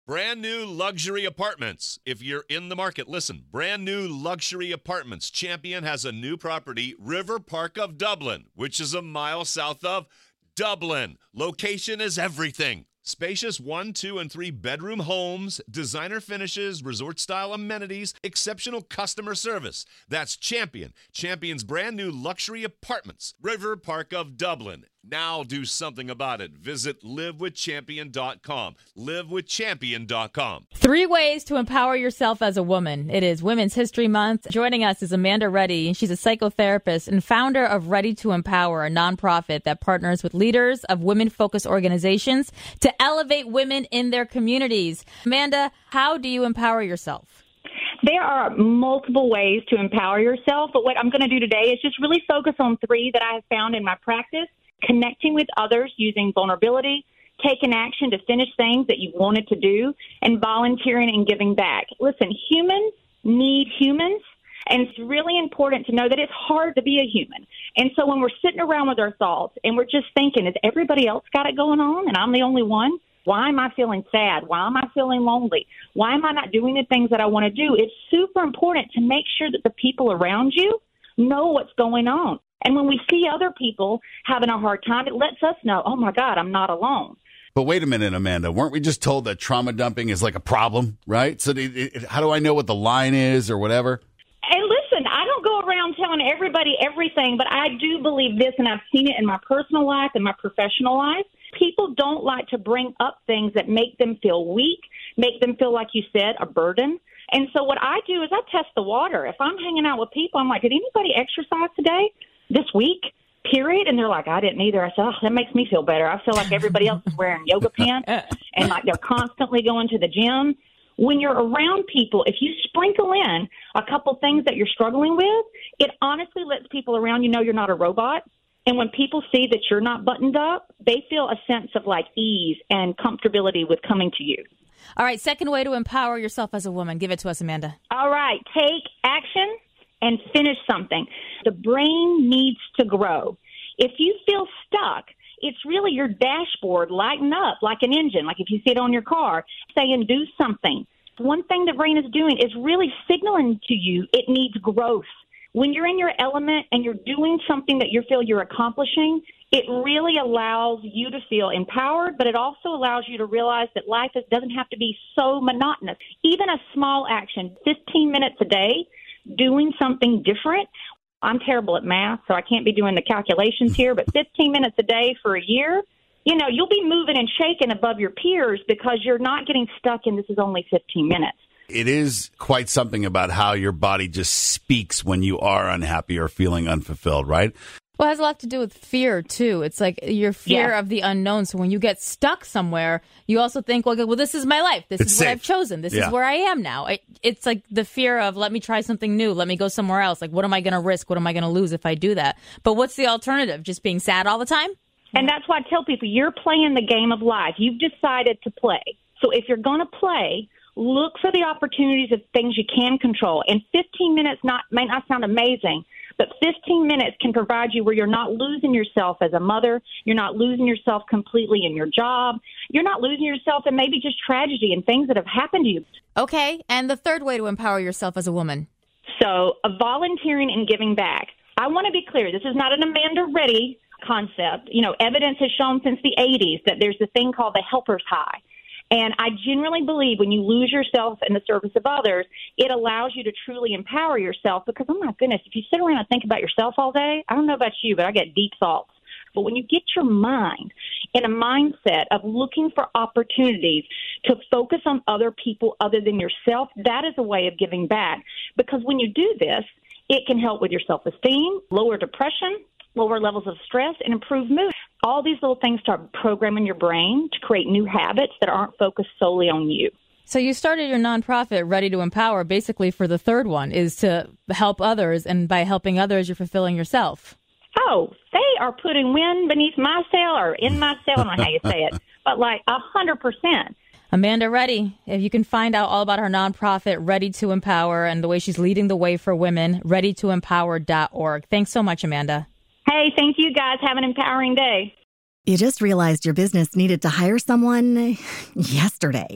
Brand new luxury apartments. If you're in the market, listen. Brand new luxury apartments. Champion has a new property, River Park of Dublin, which is a mile south of Dublin. Location is everything. Spacious 1, 2, and 3 bedroom homes, designer finishes, resort-style amenities, exceptional customer service. That's Champion. Champion's brand new luxury apartments. River Park of Dublin. Now do something about it. Visit livewithchampion.com. Livewithchampion.com. 3 ways to empower yourself as a woman. It is Women's History Month. Joining us is Amanda Reddy. She's a psychotherapist and founder of Ready to Empower, a nonprofit that partners with leaders of women-focused organizations to elevate women in their communities. Amanda, how do you empower yourself? There are multiple ways to empower yourself, but what I'm going to do today is just really focus on 3 that I have found in my practice. Connecting with others using vulnerability, taking action to finish things that you wanted to do, and volunteering and giving back. Listen, humans need humans, and it's really important to know that it's hard to be a human. And so when we're sitting around with our thoughts and we're just thinking, has everybody else got it going on and I'm the only one? Why am I feeling sad? Why am I feeling lonely? Why am I not doing the things that I want to do? It's super important to make sure that the people around you know what's going on. And when we see other people having a hard time, it lets us know, oh, my God, I'm not alone. But wait a minute, Amanda. Weren't we just told that trauma dumping is like a problem, right? So how do I know what the line is or whatever? And listen, I don't go around telling everybody everything, but I do believe this, and I've seen it in my personal life and my professional life. People don't like to bring up things that make them feel weak, make them feel, like you said, a burden. And so what I do is I test the water. If I'm hanging out with people, I'm like, did anybody exercise today? This week, period? And they're like, I didn't either. I said, oh, that makes me feel better. I feel like everybody else is wearing yoga pants and like they're constantly going to the gym. When you're around people, if you sprinkle in a couple things that you're struggling with, it honestly lets people around you know you're not a robot. And when people see that you're not buttoned up, they feel a sense of like ease and comfortability with coming to you. All right, second way to empower yourself as a woman. Give it to us, Amanda. All right, take action and finish something. The brain needs to grow. If you feel stuck, it's really your dashboard lighting up like an engine, like if you sit on your car, saying do something. One thing the brain is doing is really signaling to you it needs growth. When you're in your element and you're doing something that you feel you're accomplishing, it really allows you to feel empowered, but it also allows you to realize that life doesn't have to be so monotonous. Even a small action, 15 minutes a day, doing something different. I'm terrible at math, so I can't be doing the calculations here, but 15 minutes a day for a year, you'll be moving and shaking above your peers because you're not getting stuck in this is only 15 minutes. It is quite something about how your body just speaks when you are unhappy or feeling unfulfilled, right? Well, it has a lot to do with fear, too. It's like your fear of the unknown. So when you get stuck somewhere, you also think, well, this is my life. This is what I've chosen. This is where I am now. It's like the fear of, let me try something new. Let me go somewhere else. Like, what am I going to risk? What am I going to lose if I do that? But what's the alternative? Just being sad all the time? And that's why I tell people, you're playing the game of life. You've decided to play. So if you're going to play, look for the opportunities of things you can control. And 15 minutes may not sound amazing, but 15 minutes can provide you where you're not losing yourself as a mother. You're not losing yourself completely in your job. You're not losing yourself in maybe just tragedy and things that have happened to you. Okay. And the third way to empower yourself as a woman? So volunteering and giving back. I want to be clear. This is not an Amanda Reddy concept. Evidence has shown since the 80s that there's a thing called the helper's high. And I genuinely believe when you lose yourself in the service of others, it allows you to truly empower yourself because, oh, my goodness, if you sit around and think about yourself all day, I don't know about you, but I get deep thoughts. But when you get your mind in a mindset of looking for opportunities to focus on other people other than yourself, that is a way of giving back. Because when you do this, it can help with your self-esteem, lower depression, lower levels of stress, and improve mood. All these little things start programming your brain to create new habits that aren't focused solely on you. So you started your nonprofit, Ready to Empower, basically for the third one, is to help others, and by helping others, you're fulfilling yourself. Oh, they are putting wind beneath my sail or in my sail, I don't know how you say it, but like 100%. Amanda Reddy, if you can find out all about her nonprofit, Ready to Empower, and the way she's leading the way for women, readytoempower.org. Thanks so much, Amanda. Hey, thank you, guys. Have an empowering day. You just realized your business needed to hire someone yesterday.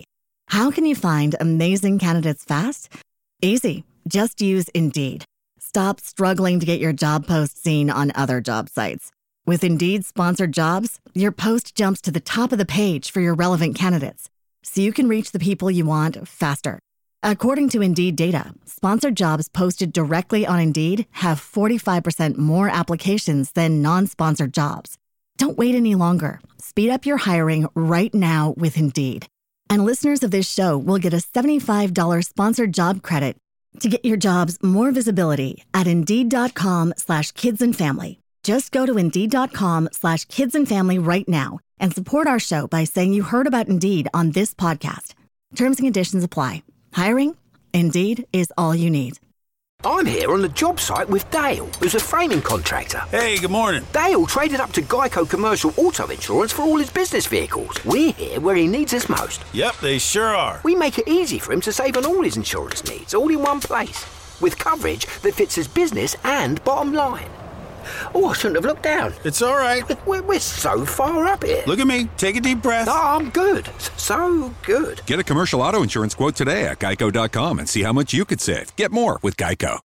How can you find amazing candidates fast? Easy. Just use Indeed. Stop struggling to get your job post seen on other job sites. With Indeed sponsored jobs, your post jumps to the top of the page for your relevant candidates, so you can reach the people you want faster. According to Indeed data, sponsored jobs posted directly on Indeed have 45% more applications than non-sponsored jobs. Don't wait any longer. Speed up your hiring right now with Indeed. And listeners of this show will get a $75 sponsored job credit to get your jobs more visibility at Indeed.com/kidsandfamily. Just go to Indeed.com/kidsandfamily right now and support our show by saying you heard about Indeed on this podcast. Terms and conditions apply. Hiring? Indeed is all you need. I'm here on the job site with Dale, who's a framing contractor. Hey, good morning. Dale traded up to Geico Commercial Auto Insurance for all his business vehicles. We're here where he needs us most. Yep, they sure are. We make it easy for him to save on all his insurance needs, all in one place, with coverage that fits his business and bottom line. Oh, I shouldn't have looked down. It's all right. We're so far up here. Look at me. Take a deep breath. Oh, I'm good. So good. Get a commercial auto insurance quote today at Geico.com and see how much you could save. Get more with Geico.